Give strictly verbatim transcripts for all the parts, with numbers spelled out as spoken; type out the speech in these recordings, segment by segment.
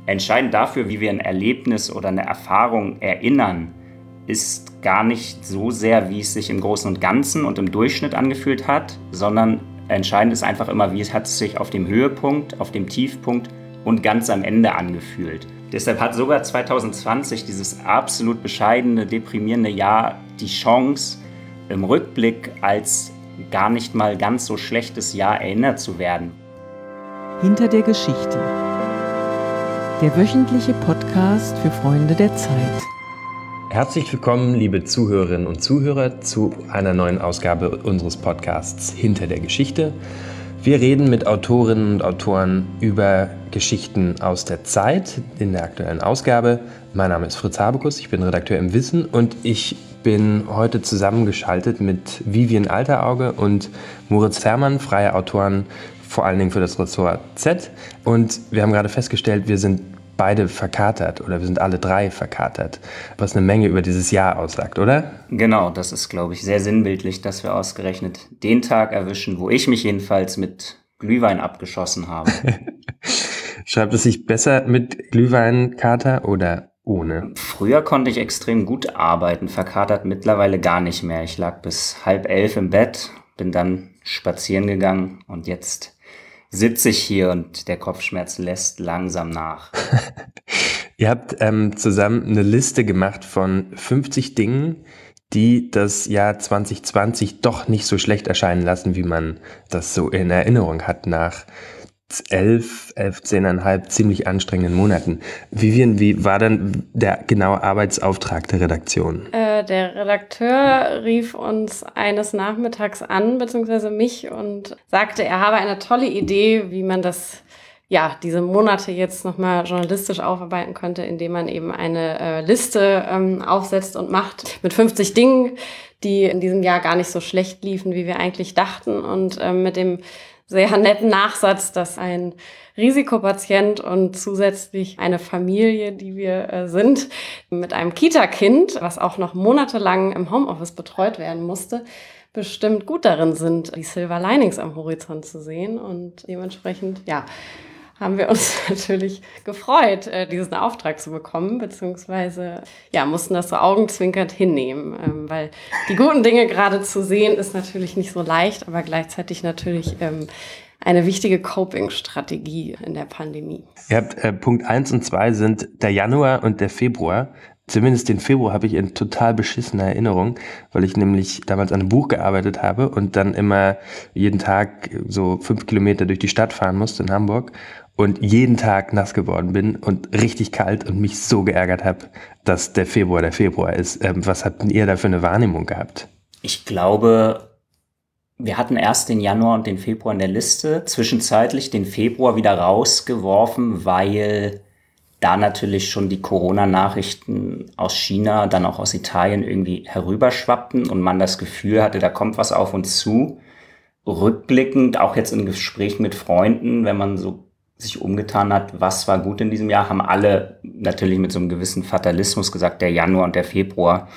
Entscheidend dafür, wie wir ein Erlebnis oder eine Erfahrung erinnern, ist gar nicht so sehr, wie es sich im Großen und Ganzen und im Durchschnitt angefühlt hat, sondern entscheidend ist einfach immer, wie es hat es sich auf dem Höhepunkt, auf dem Tiefpunkt und ganz am Ende angefühlt. Deshalb hat sogar zwanzig zwanzig, dieses absolut bescheidene, deprimierende Jahr, die Chance, im Rückblick als gar nicht mal ganz so schlechtes Jahr erinnert zu werden. Hinter der Geschichte. Der wöchentliche Podcast für Freunde der Zeit. Herzlich willkommen, liebe Zuhörerinnen und Zuhörer, zu einer neuen Ausgabe unseres Podcasts Hinter der Geschichte. Wir reden mit Autorinnen und Autoren über Geschichten aus der Zeit in der aktuellen Ausgabe. Mein Name ist Fritz Habekus, ich bin Redakteur im Wissen und ich bin heute zusammengeschaltet mit Vivian Alterauge und Moritz Fährmann, freie Autoren, vor allen Dingen für das Ressort Z. Und wir haben gerade festgestellt, wir sind beide verkatert oder wir sind alle drei verkatert, was eine Menge über dieses Jahr aussagt, oder? Genau, das ist, glaube ich, sehr sinnbildlich, dass wir ausgerechnet den Tag erwischen, wo ich mich jedenfalls mit Glühwein abgeschossen habe. Schreibt es sich besser mit Glühweinkater oder ohne? Früher konnte ich extrem gut arbeiten, verkatert mittlerweile gar nicht mehr. Ich lag bis halb elf im Bett, bin dann spazieren gegangen und jetzt sitze ich hier und der Kopfschmerz lässt langsam nach. Ihr habt ähm, zusammen eine Liste gemacht von fünfzig Dingen, die das Jahr zwanzig zwanzig doch nicht so schlecht erscheinen lassen, wie man das so in Erinnerung hat nach elf, elf, zehneinhalb ziemlich anstrengenden Monaten. Vivian, wie war dann der genaue Arbeitsauftrag der Redaktion? Äh, der Redakteur rief uns eines Nachmittags an, beziehungsweise mich, und sagte, er habe eine tolle Idee, wie man das, ja, diese Monate jetzt nochmal journalistisch aufarbeiten könnte, indem man eben eine äh, Liste ähm, aufsetzt und macht mit fünfzig Dingen, die in diesem Jahr gar nicht so schlecht liefen, wie wir eigentlich dachten, und äh, mit dem sehr netten Nachsatz, dass ein Risikopatient und zusätzlich eine Familie, die wir äh, sind, mit einem Kita-Kind, was auch noch monatelang im Homeoffice betreut werden musste, bestimmt gut darin sind, die Silver Linings am Horizont zu sehen. Und dementsprechend, ja, haben wir uns natürlich gefreut, diesen Auftrag zu bekommen, beziehungsweise ja, mussten das so augenzwinkernd hinnehmen, weil die guten Dinge gerade zu sehen ist natürlich nicht so leicht, aber gleichzeitig natürlich ähm, eine wichtige Coping-Strategie in der Pandemie. Ihr habt äh, Punkt eins und zwei sind der Januar und der Februar. Zumindest den Februar habe ich in total beschissener Erinnerung, weil ich nämlich damals an einem Buch gearbeitet habe und dann immer jeden Tag so fünf Kilometer durch die Stadt fahren musste in Hamburg und jeden Tag nass geworden bin und richtig kalt und mich so geärgert habe, dass der Februar der Februar ist. Ähm, was habt ihr da für eine Wahrnehmung gehabt? Ich glaube, wir hatten erst den Januar und den Februar in der Liste, zwischenzeitlich den Februar wieder rausgeworfen, weil da natürlich schon die Corona-Nachrichten aus China, dann auch aus Italien irgendwie herüberschwappten und man das Gefühl hatte, da kommt was auf uns zu. Rückblickend, auch jetzt in Gesprächen mit Freunden, wenn man so sich umgetan hat, was war gut in diesem Jahr, haben alle natürlich mit so einem gewissen Fatalismus gesagt, der Januar und der Februar.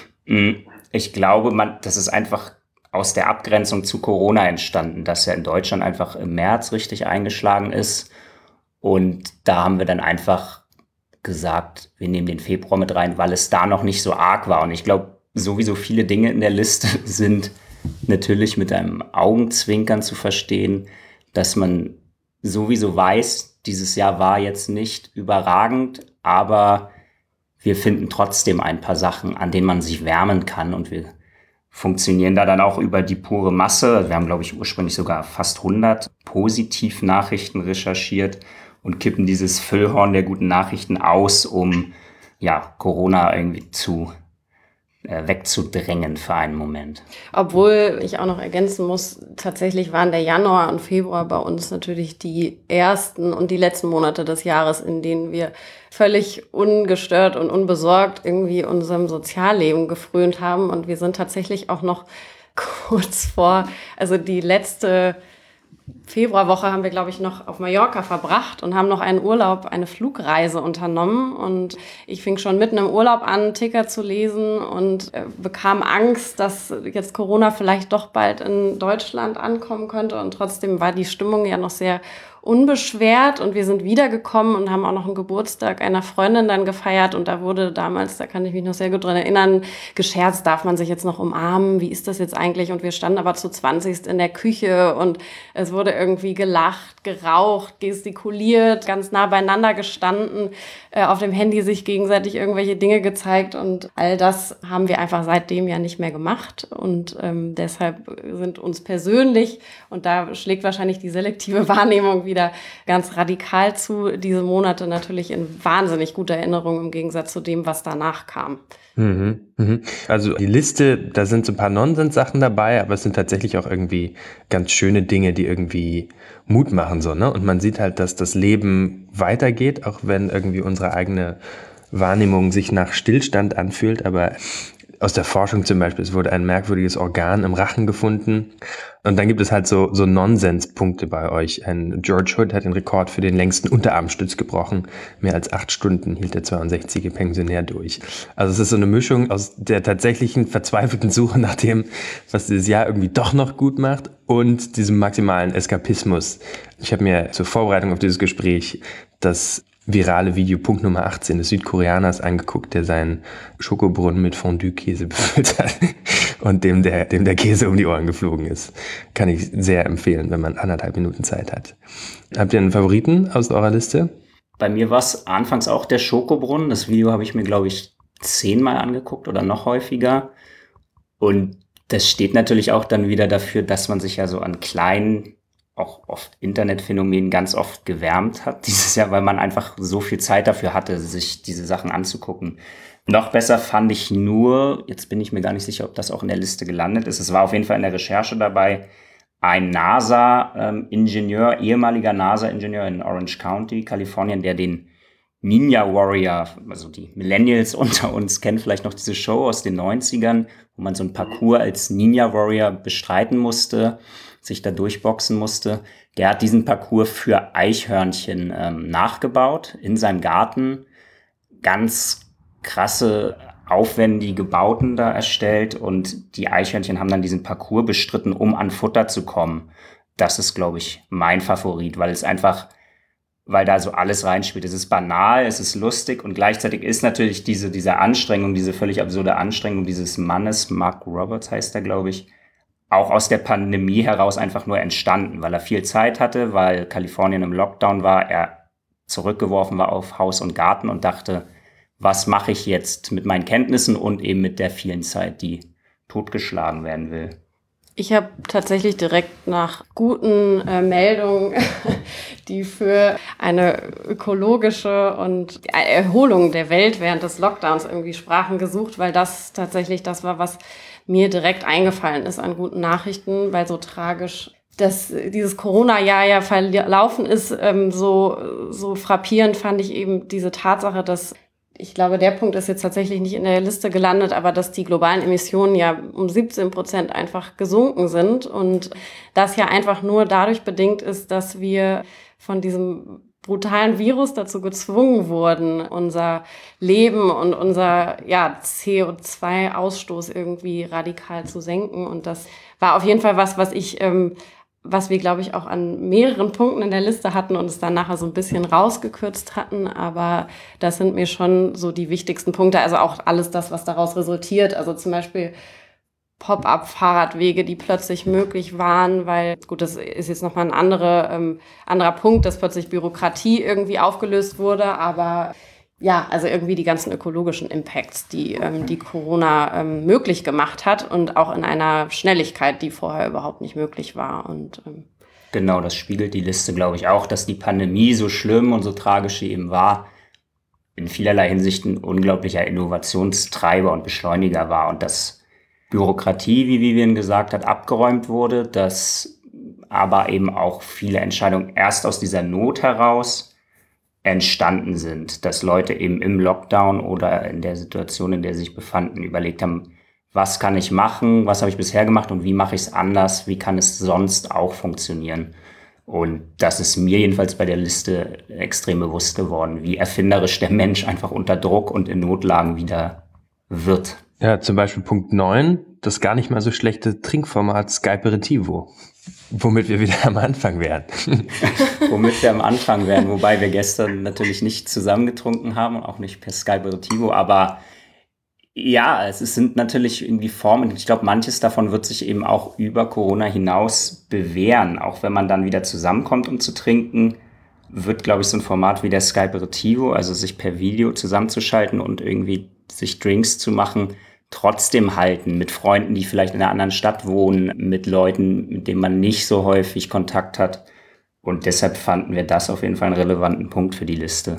Ich glaube, man, das ist einfach aus der Abgrenzung zu Corona entstanden, dass ja in Deutschland einfach im März richtig eingeschlagen ist. Und da haben wir dann einfach gesagt, wir nehmen den Februar mit rein, weil es da noch nicht so arg war. Und ich glaube, sowieso viele Dinge in der Liste sind natürlich mit einem Augenzwinkern zu verstehen, dass man sowieso weiß, dieses Jahr war jetzt nicht überragend, aber wir finden trotzdem ein paar Sachen, an denen man sich wärmen kann, und wir funktionieren da dann auch über die pure Masse. Wir haben, glaube ich, ursprünglich sogar fast hundert Positivnachrichten recherchiert und kippen dieses Füllhorn der guten Nachrichten aus, um ja Corona irgendwie zu äh, wegzudrängen für einen Moment. Obwohl ich auch noch ergänzen muss, tatsächlich waren der Januar und Februar bei uns natürlich die ersten und die letzten Monate des Jahres, in denen wir völlig ungestört und unbesorgt irgendwie unserem Sozialleben gefrönt haben. Und wir sind tatsächlich auch noch kurz vor, also die letzte Februarwoche haben wir, glaube ich, noch auf Mallorca verbracht und haben noch einen Urlaub, eine Flugreise unternommen. Und ich fing schon mitten im Urlaub an, Ticker zu lesen und äh, bekam Angst, dass jetzt Corona vielleicht doch bald in Deutschland ankommen könnte. Und trotzdem war die Stimmung ja noch sehr unbeschwert und wir sind wiedergekommen und haben auch noch einen Geburtstag einer Freundin dann gefeiert und da wurde damals, da kann ich mich noch sehr gut dran erinnern, gescherzt, darf man sich jetzt noch umarmen, wie ist das jetzt eigentlich? Und wir standen aber zu zwanzigst in der Küche und es wurde irgendwie gelacht, geraucht, gestikuliert, ganz nah beieinander gestanden, äh, auf dem Handy sich gegenseitig irgendwelche Dinge gezeigt und all das haben wir einfach seitdem ja nicht mehr gemacht und ähm, deshalb sind uns persönlich, und da schlägt wahrscheinlich die selektive Wahrnehmung wieder ganz radikal zu, diese Monate natürlich in wahnsinnig guter Erinnerung im Gegensatz zu dem, was danach kam. Mhm, mhm. Also die Liste, da sind so ein paar Nonsens-Sachen dabei, aber es sind tatsächlich auch irgendwie ganz schöne Dinge, die irgendwie Mut machen, so, ne? Und man sieht halt, dass das Leben weitergeht, auch wenn irgendwie unsere eigene Wahrnehmung sich nach Stillstand anfühlt, aber aus der Forschung zum Beispiel, es wurde ein merkwürdiges Organ im Rachen gefunden. Und dann gibt es halt so, so Nonsenspunkte bei euch. Ein George Hood hat den Rekord für den längsten Unterarmstütz gebrochen. Mehr als acht Stunden hielt der zweiundsechzigjährige Pensionär durch. Also es ist so eine Mischung aus der tatsächlichen verzweifelten Suche nach dem, was dieses Jahr irgendwie doch noch gut macht und diesem maximalen Eskapismus. Ich habe mir zur Vorbereitung auf dieses Gespräch das virale Video Punkt Nummer achtzehn des Südkoreaners angeguckt, der seinen Schokobrunnen mit Fondue-Käse befüllt hat und dem der, dem der Käse um die Ohren geflogen ist. Kann ich sehr empfehlen, wenn man anderthalb Minuten Zeit hat. Habt ihr einen Favoriten aus eurer Liste? Bei mir war es anfangs auch der Schokobrunnen. Das Video habe ich mir, glaube ich, zehnmal angeguckt oder noch häufiger. Und das steht natürlich auch dann wieder dafür, dass man sich ja so an kleinen, auch oft Internetphänomenen ganz oft gewärmt hat dieses Jahr, weil man einfach so viel Zeit dafür hatte, sich diese Sachen anzugucken. Noch besser fand ich nur, jetzt bin ich mir gar nicht sicher, ob das auch in der Liste gelandet ist, es war auf jeden Fall in der Recherche dabei, ein NASA-Ingenieur, ehemaliger NASA-Ingenieur in Orange County, Kalifornien, der den Ninja Warrior, also die Millennials unter uns kennen vielleicht noch diese Show aus den neunzigern, wo man so ein Parcours als Ninja Warrior bestreiten musste, sich da durchboxen musste. Der hat diesen Parcours für Eichhörnchen ähm, nachgebaut in seinem Garten. Ganz krasse, aufwendige Bauten da erstellt und die Eichhörnchen haben dann diesen Parcours bestritten, um an Futter zu kommen. Das ist, glaube ich, mein Favorit, weil es einfach, weil da so alles reinspielt. Es ist banal, es ist lustig und gleichzeitig ist natürlich diese, diese Anstrengung, diese völlig absurde Anstrengung dieses Mannes, Mark Roberts heißt er, glaube ich, auch aus der Pandemie heraus einfach nur entstanden, weil er viel Zeit hatte, weil Kalifornien im Lockdown war, er zurückgeworfen war auf Haus und Garten und dachte, was mache ich jetzt mit meinen Kenntnissen und eben mit der vielen Zeit, die totgeschlagen werden will. Ich habe tatsächlich direkt nach guten äh, Meldungen, die für eine ökologische und Erholung der Welt während des Lockdowns irgendwie sprachen, gesucht, weil das tatsächlich das war, was mir direkt eingefallen ist an guten Nachrichten, weil so tragisch dass dieses Corona-Jahr ja verlaufen ist, ähm, so, so frappierend fand ich eben diese Tatsache, dass ich glaube, der Punkt ist jetzt tatsächlich nicht in der Liste gelandet, aber dass die globalen Emissionen ja um siebzehn Prozent einfach gesunken sind und das ja einfach nur dadurch bedingt ist, dass wir von diesem brutalen Virus dazu gezwungen wurden, unser Leben und unser ja, C O zwei Ausstoß irgendwie radikal zu senken. Und das war auf jeden Fall was, was ich, ähm, was wir, glaube ich, auch an mehreren Punkten in der Liste hatten und es dann nachher so ein bisschen rausgekürzt hatten. Aber das sind mir schon so die wichtigsten Punkte. Also auch alles das, was daraus resultiert. Also zum Beispiel Pop-up-Fahrradwege, die plötzlich möglich waren, weil, gut, das ist jetzt nochmal ein andere, ähm, anderer Punkt, dass plötzlich Bürokratie irgendwie aufgelöst wurde, aber ja, also irgendwie die ganzen ökologischen Impacts, die ähm, die Corona ähm, möglich gemacht hat und auch in einer Schnelligkeit, die vorher überhaupt nicht möglich war. Und ähm genau, das spiegelt die Liste, glaube ich, auch, dass die Pandemie so schlimm und so tragisch sie eben war, in vielerlei Hinsicht ein unglaublicher Innovationstreiber und Beschleuniger war und dass Bürokratie, wie Vivian gesagt hat, abgeräumt wurde, dass aber eben auch viele Entscheidungen erst aus dieser Not heraus entstanden sind, dass Leute eben im Lockdown oder in der Situation, in der sie sich befanden, überlegt haben, was kann ich machen, was habe ich bisher gemacht und wie mache ich es anders, wie kann es sonst auch funktionieren. Und das ist mir jedenfalls bei der Liste extrem bewusst geworden, wie erfinderisch der Mensch einfach unter Druck und in Notlagen wieder wird. Ja, zum Beispiel Punkt neun, das gar nicht mal so schlechte Trinkformat Skyperitivo. Womit wir wieder am Anfang wären. Womit wir am Anfang wären, wobei wir gestern natürlich nicht zusammengetrunken haben, auch nicht per Skype Aperitivo, aber ja, es sind natürlich irgendwie Formen. Ich glaube, manches davon wird sich eben auch über Corona hinaus bewähren. Auch wenn man dann wieder zusammenkommt, um zu trinken, wird, glaube ich, so ein Format wie der Skype Aperitivo, also sich per Video zusammenzuschalten und irgendwie sich Drinks zu machen, trotzdem halten. Mit Freunden, die vielleicht in einer anderen Stadt wohnen, mit Leuten, mit denen man nicht so häufig Kontakt hat. Und deshalb fanden wir das auf jeden Fall einen relevanten Punkt für die Liste.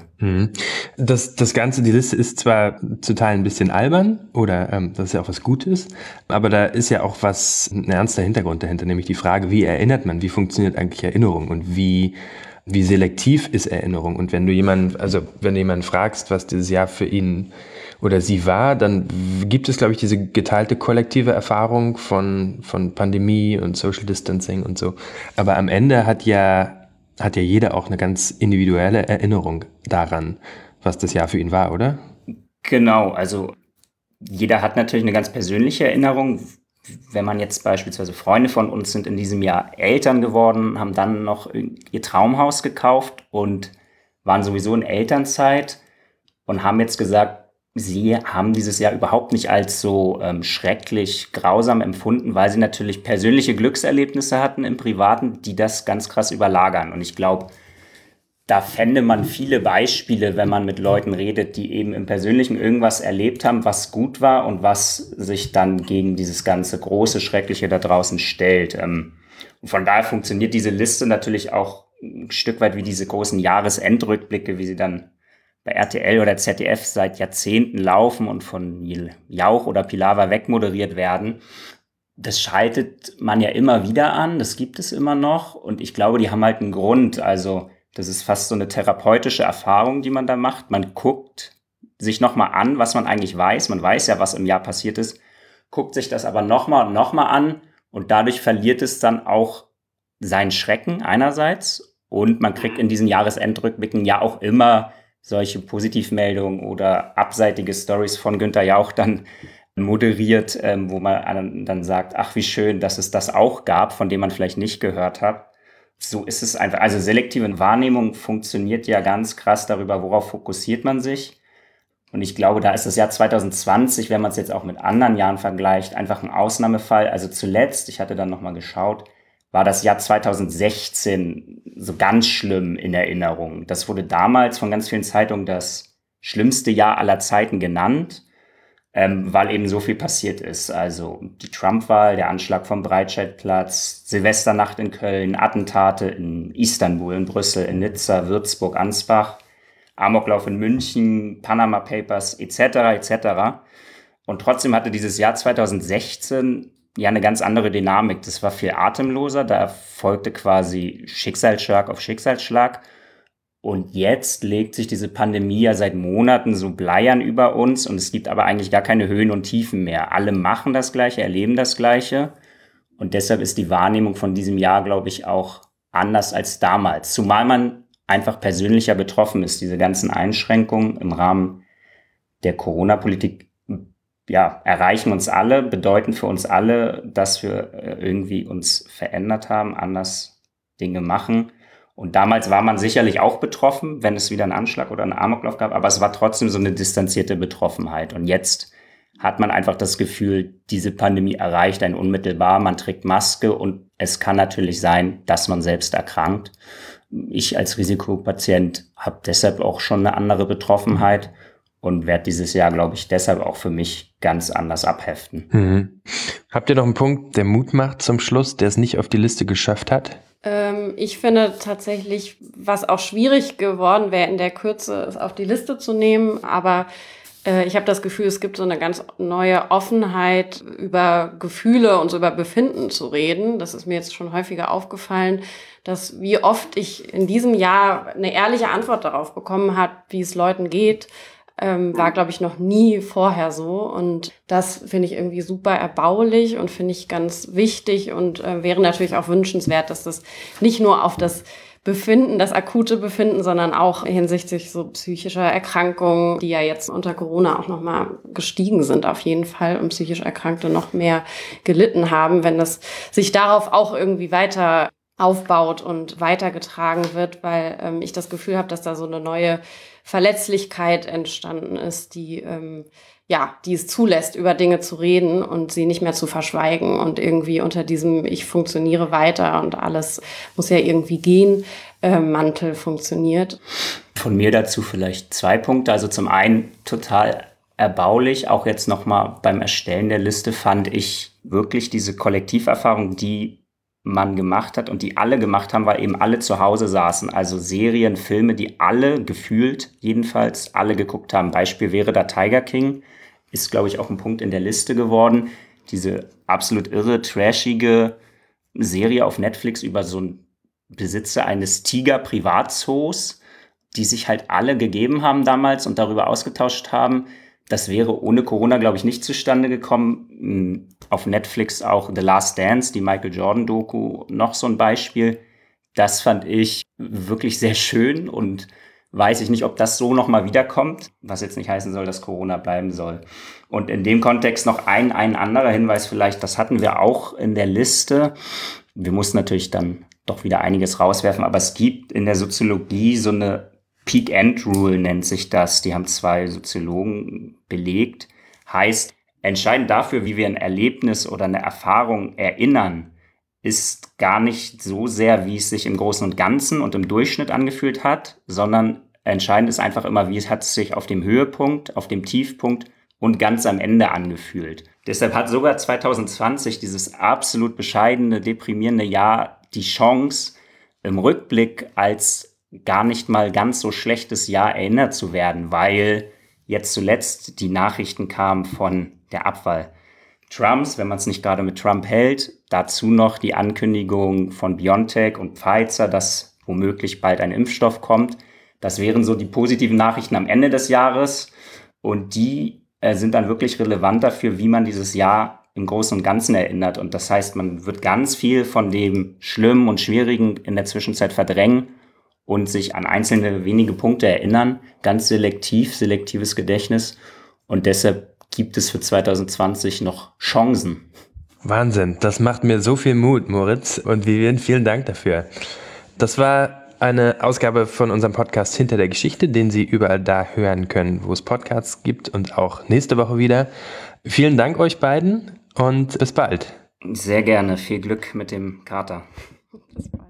Das, das Ganze, die Liste ist zwar zu Teilen ein bisschen albern oder ähm, das ist ja auch was Gutes, aber da ist ja auch was, ein ernster Hintergrund dahinter, nämlich die Frage, wie erinnert man, wie funktioniert eigentlich Erinnerung und wie, wie selektiv ist Erinnerung? Und wenn du jemanden, also wenn du jemanden fragst, was dieses Jahr für ihn oder sie war, dann gibt es, glaube ich, diese geteilte kollektive Erfahrung von, von Pandemie und Social Distancing und so. Aber am Ende hat ja, hat ja jeder auch eine ganz individuelle Erinnerung daran, was das Jahr für ihn war, oder? Genau, also jeder hat natürlich eine ganz persönliche Erinnerung. Wenn man jetzt beispielsweise Freunde von uns sind in diesem Jahr Eltern geworden, haben dann noch ihr Traumhaus gekauft und waren sowieso in Elternzeit und haben jetzt gesagt, sie haben dieses Jahr überhaupt nicht als so ähm, schrecklich grausam empfunden, weil sie natürlich persönliche Glückserlebnisse hatten im Privaten, die das ganz krass überlagern. Und ich glaube, da fände man viele Beispiele, wenn man mit Leuten redet, die eben im Persönlichen irgendwas erlebt haben, was gut war und was sich dann gegen dieses ganze große, Schreckliche da draußen stellt. Ähm, und von daher funktioniert diese Liste natürlich auch ein Stück weit wie diese großen Jahresendrückblicke, wie sie dann bei R T L oder Z D F seit Jahrzehnten laufen und von Jauch oder Pilawa wegmoderiert werden. Das schaltet man ja immer wieder an, das gibt es immer noch und ich glaube, die haben halt einen Grund. Also das ist fast so eine therapeutische Erfahrung, die man da macht. Man guckt sich nochmal an, was man eigentlich weiß. Man weiß ja, was im Jahr passiert ist, guckt sich das aber nochmal und nochmal an und dadurch verliert es dann auch seinen Schrecken einerseits und man kriegt in diesen Jahresendrückblicken ja auch immer solche Positivmeldungen oder abseitige Stories von Günther Jauch dann moderiert, ähm, wo man dann sagt, ach wie schön, dass es das auch gab, von dem man vielleicht nicht gehört hat. So ist es einfach. Also selektive Wahrnehmung funktioniert ja ganz krass darüber, worauf fokussiert man sich. Und ich glaube, da ist das Jahr zwanzig zwanzig, wenn man es jetzt auch mit anderen Jahren vergleicht, einfach ein Ausnahmefall. Also zuletzt, ich hatte dann nochmal geschaut, war das Jahr zwanzig sechzehn so ganz schlimm in Erinnerung. Das wurde damals von ganz vielen Zeitungen das schlimmste Jahr aller Zeiten genannt, ähm, weil eben so viel passiert ist. Also die Trump-Wahl, der Anschlag vom Breitscheidplatz, Silvesternacht in Köln, Attentate in Istanbul, in Brüssel, in Nizza, Würzburg, Ansbach, Amoklauf in München, Panama Papers et cetera et cetera. Und trotzdem hatte dieses Jahr zwanzig sechzehn ja eine ganz andere Dynamik. Das war viel atemloser, da folgte quasi Schicksalsschlag auf Schicksalsschlag. Und jetzt legt sich diese Pandemie ja seit Monaten so bleiern über uns und es gibt aber eigentlich gar keine Höhen und Tiefen mehr. Alle machen das Gleiche, erleben das Gleiche und deshalb ist die Wahrnehmung von diesem Jahr, glaube ich, auch anders als damals. Zumal man einfach persönlicher betroffen ist. Diese ganzen Einschränkungen im Rahmen der Corona-Politik ja, erreichen uns alle, bedeuten für uns alle, dass wir irgendwie uns verändert haben, anders Dinge machen. Und damals war man sicherlich auch betroffen, wenn es wieder einen Anschlag oder einen Amoklauf gab, aber es war trotzdem so eine distanzierte Betroffenheit. Und jetzt hat man einfach das Gefühl, diese Pandemie erreicht einen unmittelbar, man trägt Maske und es kann natürlich sein, dass man selbst erkrankt. Ich als Risikopatient habe deshalb auch schon eine andere Betroffenheit und werde dieses Jahr, glaube ich, deshalb auch für mich ganz anders abheften. Mhm. Habt ihr noch einen Punkt, der Mut macht zum Schluss, der es nicht auf die Liste geschafft hat? Ähm, ich finde tatsächlich, was auch schwierig geworden wäre, in der Kürze es auf die Liste zu nehmen, aber äh, ich habe das Gefühl, es gibt so eine ganz neue Offenheit, über Gefühle und so über Befinden zu reden. Das ist mir jetzt schon häufiger aufgefallen, dass wie oft ich in diesem Jahr eine ehrliche Antwort darauf bekommen habe, wie es Leuten geht, Ähm, war, glaube ich, noch nie vorher so. Und das finde ich irgendwie super erbaulich und finde ich ganz wichtig und äh, wäre natürlich auch wünschenswert, dass das nicht nur auf das Befinden, das akute Befinden, sondern auch hinsichtlich so psychischer Erkrankungen, die ja jetzt unter Corona auch nochmal gestiegen sind auf jeden Fall und psychisch Erkrankte noch mehr gelitten haben, wenn das sich darauf auch irgendwie weiter aufbaut und weitergetragen wird, weil ähm, ich das Gefühl habe, dass da so eine neue Verletzlichkeit entstanden ist, die ähm, ja, die es zulässt, über Dinge zu reden und sie nicht mehr zu verschweigen und irgendwie unter diesem ich funktioniere weiter und alles muss ja irgendwie gehen, äh, Mantel funktioniert. Von mir dazu vielleicht zwei Punkte. Also zum einen total erbaulich, auch jetzt nochmal beim Erstellen der Liste fand ich wirklich diese Kollektiverfahrung, die man gemacht hat und die alle gemacht haben, weil eben alle zu Hause saßen. Also Serien, Filme, die alle gefühlt, jedenfalls alle geguckt haben. Beispiel wäre da Tiger King, ist glaube ich auch ein Punkt in der Liste geworden. Diese absolut irre, trashige Serie auf Netflix über so einen Besitzer eines Tiger-Privatzoos, die sich halt alle gegeben haben damals und darüber ausgetauscht haben. Das wäre ohne Corona, glaube ich, nicht zustande gekommen. Auf Netflix auch The Last Dance, die Michael Jordan-Doku, noch so ein Beispiel. Das fand ich wirklich sehr schön und weiß ich nicht, ob das so nochmal wiederkommt, was jetzt nicht heißen soll, dass Corona bleiben soll. Und in dem Kontext noch ein, ein anderer Hinweis vielleicht, das hatten wir auch in der Liste. Wir mussten natürlich dann doch wieder einiges rauswerfen, aber es gibt in der Soziologie so eine Peak-End-Rule nennt sich das. Die haben zwei Soziologen belegt. Heißt, entscheidend dafür, wie wir ein Erlebnis oder eine Erfahrung erinnern, ist gar nicht so sehr, wie es sich im Großen und Ganzen und im Durchschnitt angefühlt hat, sondern entscheidend ist einfach immer, wie es hat es sich auf dem Höhepunkt, auf dem Tiefpunkt und ganz am Ende angefühlt. Deshalb hat sogar zwanzig zwanzig, dieses absolut bescheidene, deprimierende Jahr, die Chance, im Rückblick als gar nicht mal ganz so schlechtes Jahr erinnert zu werden, weil jetzt zuletzt die Nachrichten kamen von der Abwahl Trumps, wenn man es nicht gerade mit Trump hält. Dazu noch die Ankündigung von BioNTech und Pfizer, dass womöglich bald ein Impfstoff kommt. Das wären so die positiven Nachrichten am Ende des Jahres und die äh, sind dann wirklich relevant dafür, wie man dieses Jahr im Großen und Ganzen erinnert. Und das heißt, man wird ganz viel von dem Schlimmen und Schwierigen in der Zwischenzeit verdrängen und sich an einzelne wenige Punkte erinnern, ganz selektiv, selektives Gedächtnis. Und deshalb gibt es für zwanzig zwanzig noch Chancen. Wahnsinn, das macht mir so viel Mut, Moritz und Vivian, vielen Dank dafür. Das war eine Ausgabe von unserem Podcast Hinter der Geschichte, den Sie überall da hören können, wo es Podcasts gibt und auch nächste Woche wieder. Vielen Dank euch beiden und bis bald. Sehr gerne, viel Glück mit dem Kater. Bis bald.